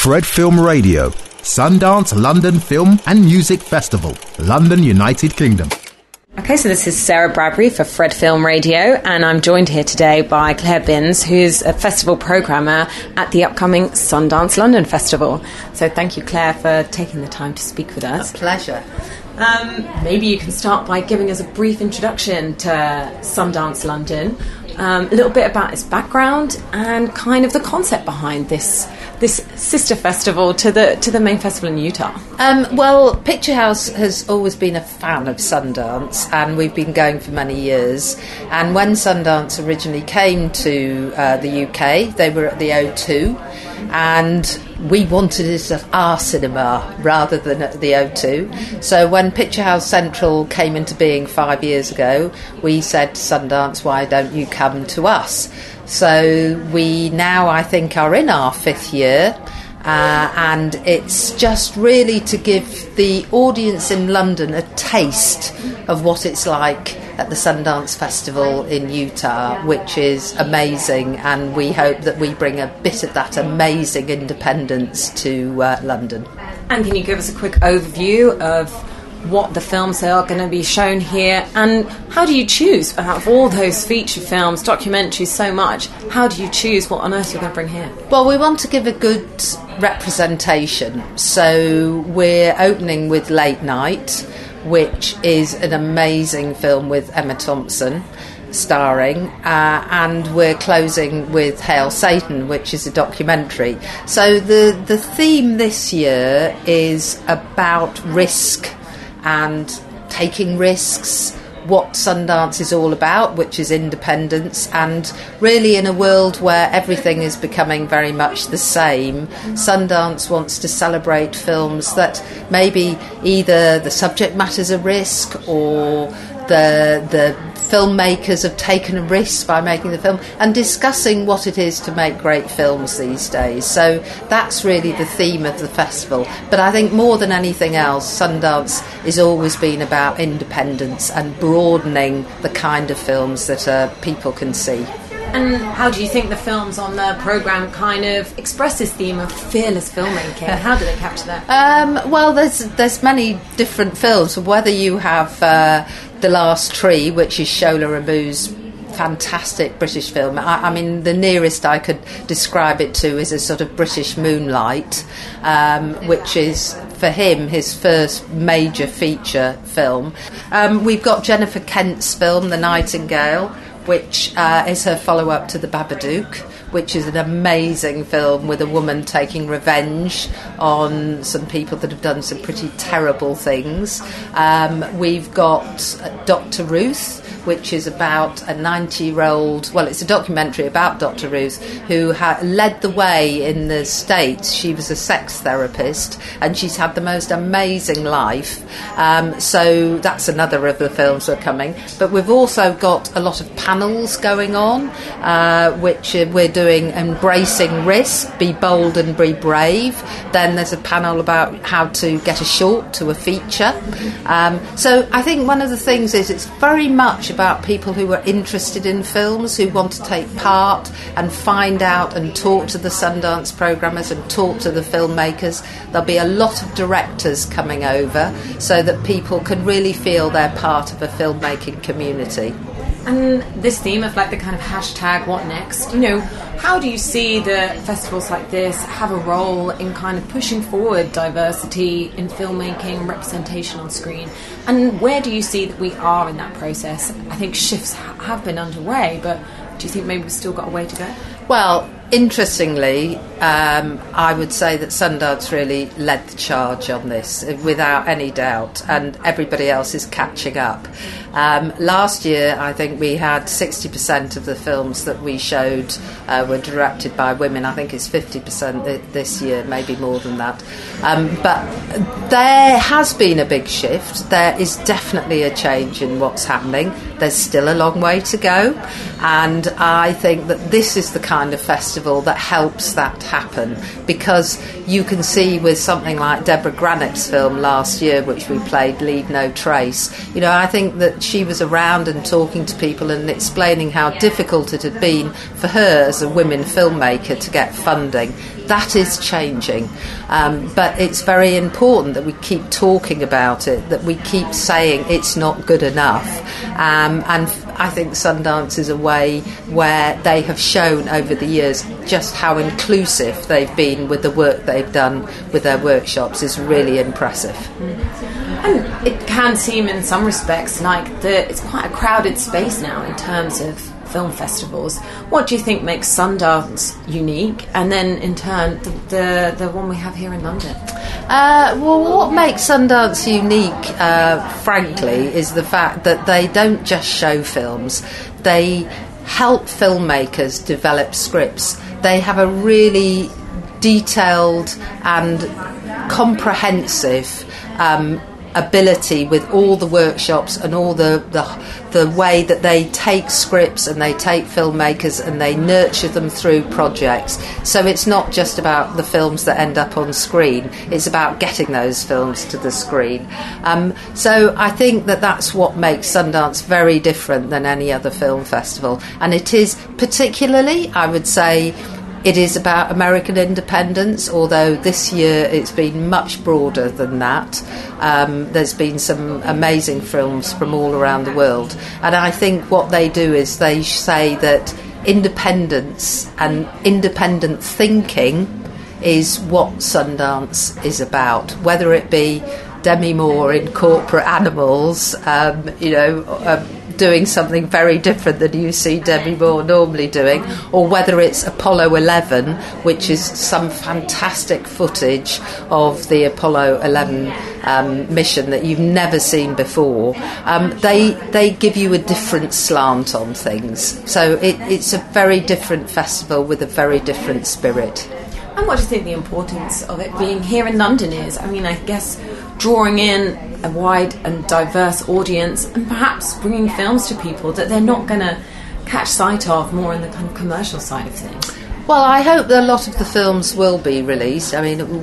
Fred Film Radio, Sundance London Film and Music Festival, London, United Kingdom. Okay, so this is Sarah Bradbury for Fred Film Radio, and I'm joined here today by Claire Binns, who's a festival programmer at the upcoming Sundance London Festival. So thank you, Claire, for taking the time to speak with us. A pleasure. Maybe you can start by giving us a brief introduction to Sundance London, a little bit about its background and kind of the concept behind this sister festival to the main festival in Utah. Well, Picture House has always been a fan of Sundance, and we've been going for many years. And when Sundance originally came to the UK, they were at the O2, and we wanted it at our cinema rather than at the O2. So when Picture House Central came into being 5 years ago, we said to Sundance, why don't you come to us? So we now, I think, are in our 5th year, and it's just really to give the audience in London a taste of what it's like at the Sundance Festival in Utah, which is amazing, and we hope that we bring a bit of that amazing independence to London. And can you give us a quick overview of what the films are going to be shown here, and how do you choose, out of all those feature films, documentaries, so much, how do you choose what on earth you're going to bring here? Well, we want to give a good representation, so we're opening with Late Night, which is an amazing film with Emma Thompson starring, and we're closing with Hail Satan, which is a documentary. So the theme this year is about risk and taking risks, what Sundance is all about, which is independence, and really in a world where everything is becoming very much the same, Sundance wants to celebrate films that maybe either the subject matter's a risk or the filmmakers have taken a risk by making the film, and discussing what it is to make great films these days. So that's really the theme of the festival. But I think more than anything else, Sundance has always been about independence and broadening the kind of films that people can see. And how do you think the films on the programme kind of express this theme of fearless filmmaking? How do they capture that? Well, there's many different films. Whether you have The Last Tree, which is Shola Ramoo's fantastic British film. I mean, the nearest I could describe it to is a sort of British Moonlight, which is, for him, his first major feature film. We've got Jennifer Kent's film, The Nightingale, which is her follow-up to The Babadook, which is an amazing film with a woman taking revenge on some people that have done some pretty terrible things. We've got Dr. Ruth, which is about a 90-year-old... Well, it's a documentary about Dr. Ruth, who led the way in the States. She was a sex therapist, and she's had the most amazing life. So that's another of the films that are coming. But we've also got a lot of panels going on, which we're doing Embracing Risk, Be Bold and Be Brave. Then there's a panel about how to get a short to a feature. So I think one of the things is it's very much about people who are interested in films, who want to take part and find out and talk to the Sundance programmers and talk to the filmmakers. There'll be a lot of directors coming over so that people can really feel they're part of a filmmaking community. And this theme of like the kind of hashtag what next, you know, how do you see the festivals like this have a role in kind of pushing forward diversity in filmmaking, representation on screen? And where do you see that we are in that process? I think shifts have been underway, but do you think maybe we've still got a way to go? Well, interestingly, I would say that Sundance really led the charge on this, without any doubt, and everybody else is catching up. Last year, I think we had 60% of the films that we showed were directed by women. I think it's 50% this year, maybe more than that. But there has been a big shift. There is definitely a change in what's happening. There's still a long way to go, and I think that this is the kind of festival that helps that happen, because you can see with something like Deborah Granick's film last year, which we played, Leave No Trace, you know, I think that she was around and talking to people and explaining how difficult it had been for her as a women filmmaker to get funding. That is changing, but it's very important that we keep talking about it, that we keep saying it's not good enough, and I think Sundance is a way where they have shown over the years just how inclusive they've been with the work they've done with their workshops is really impressive. And it can seem in some respects like it's quite a crowded space now in terms of film festivals. What do you think makes Sundance unique, and then in turn the one we have here in London? Well, what makes Sundance unique, frankly, is the fact that they don't just show films. They help filmmakers develop scripts. They have a really detailed and comprehensive ability with all the workshops and all the way that they take scripts and they take filmmakers and they nurture them through projects. So it's not just about the films that end up on screen, it's about getting those films to the screen. So I think that that's what makes Sundance very different than any other film festival, and it is particularly, I would say, it is about American independence, although this year it's been much broader than that. There's been some amazing films from all around the world. And I think what they do is they say that independence and independent thinking is what Sundance is about, whether it be Demi Moore in Corporate Animals, doing something very different than you see Demi Moore normally doing, or whether it's Apollo 11, which is some fantastic footage of the Apollo 11 mission that you've never seen before. They give you a different slant on things. So it's a very different festival with a very different spirit. And what do you think the importance of it being here in London is? I mean, I guess drawing in a wide and diverse audience and perhaps bringing films to people that they're not going to catch sight of more in the kind of commercial side of things. Well, I hope that a lot of the films will be released. I mean,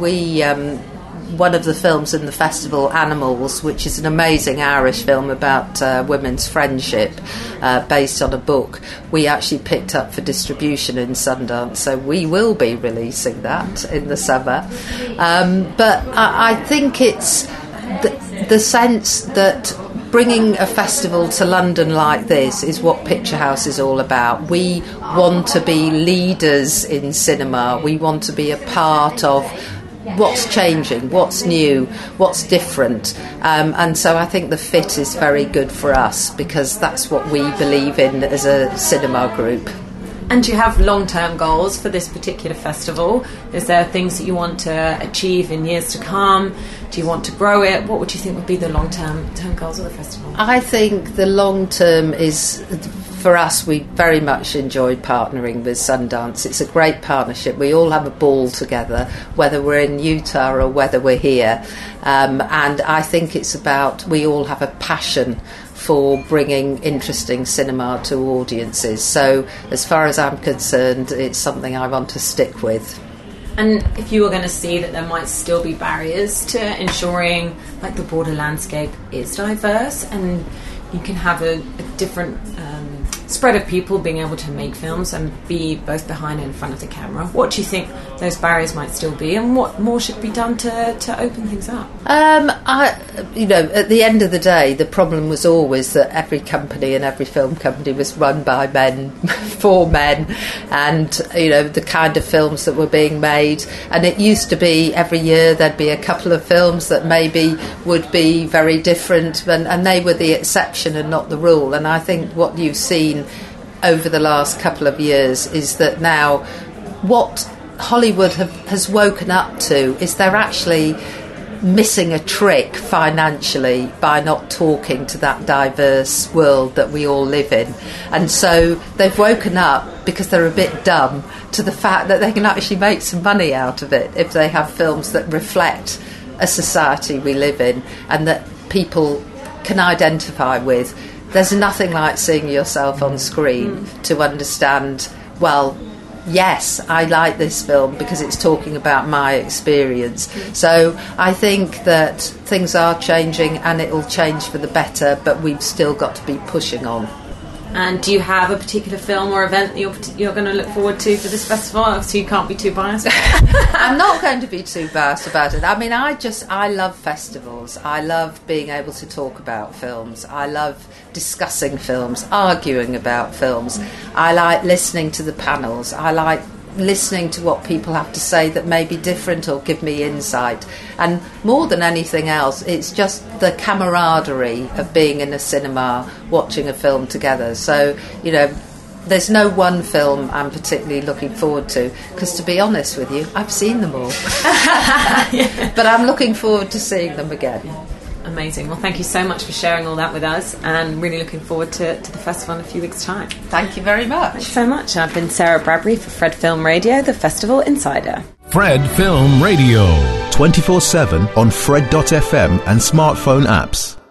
one of the films in the festival, Animals, which is an amazing Irish film about women's friendship based on a book, we actually picked up for distribution in Sundance, so we will be releasing that in the summer. But I think it's the sense that bringing a festival to London like this is what Picture House is all about. We want to be leaders in cinema. We want to be a part of what's changing, what's new, what's different, and so I think the fit is very good for us because that's what we believe in as a cinema group. And do you have long-term goals for this particular festival? Is there things that you want to achieve in years to come? Do you want to grow it? What would you think would be the long-term goals of the festival? I think the long-term is, for us, we very much enjoyed partnering with Sundance. It's a great partnership. We all have a ball together, whether we're in Utah or whether we're here. And I think it's about, we all have a passion for bringing interesting cinema to audiences. So as far as I'm concerned, it's something I want to stick with. And if you were going to see that there might still be barriers to ensuring like the broader landscape is diverse and you can have a different spread of people being able to make films and be both behind and in front of the camera, what do you think those barriers might still be, and what more should be done to open things up? At the end of the day, the problem was always that every company and every film company was run by men for men, and the kind of films that were being made, and it used to be every year there'd be a couple of films that maybe would be very different, and they were the exception and not the rule. And I think what you've seen over the last couple of years is that now what Hollywood has woken up to is they're actually missing a trick financially by not talking to that diverse world that we all live in. And so they've woken up, because they're a bit dumb, to the fact that they can actually make some money out of it if they have films that reflect a society we live in and that people can identify with. There's nothing like seeing yourself on screen to understand, well, yes, I like this film because it's talking about my experience. So I think that things are changing and it'll change for the better, but we've still got to be pushing on. And do you have a particular film or event that you're going to look forward to for this festival, so you can't be too biased? I'm not going to be too biased about it. I mean, I love festivals. I love being able to talk about films. I love discussing films, arguing about films. I like listening to the panels. I like listening to what people have to say that may be different or give me insight. And more than anything else, it's just the camaraderie of being in a cinema watching a film together. So, you know, there's no one film I'm particularly looking forward to, because to be honest with you, I've seen them all. But I'm looking forward to seeing them again. Amazing. Well, thank you so much for sharing all that with us, and really looking forward to the festival in a few weeks' time. Thank you very much. Thanks so much. I've been Sarah Bradbury for Fred Film Radio, the Festival Insider. Fred Film Radio. 24/7 on Fred.fm and smartphone apps.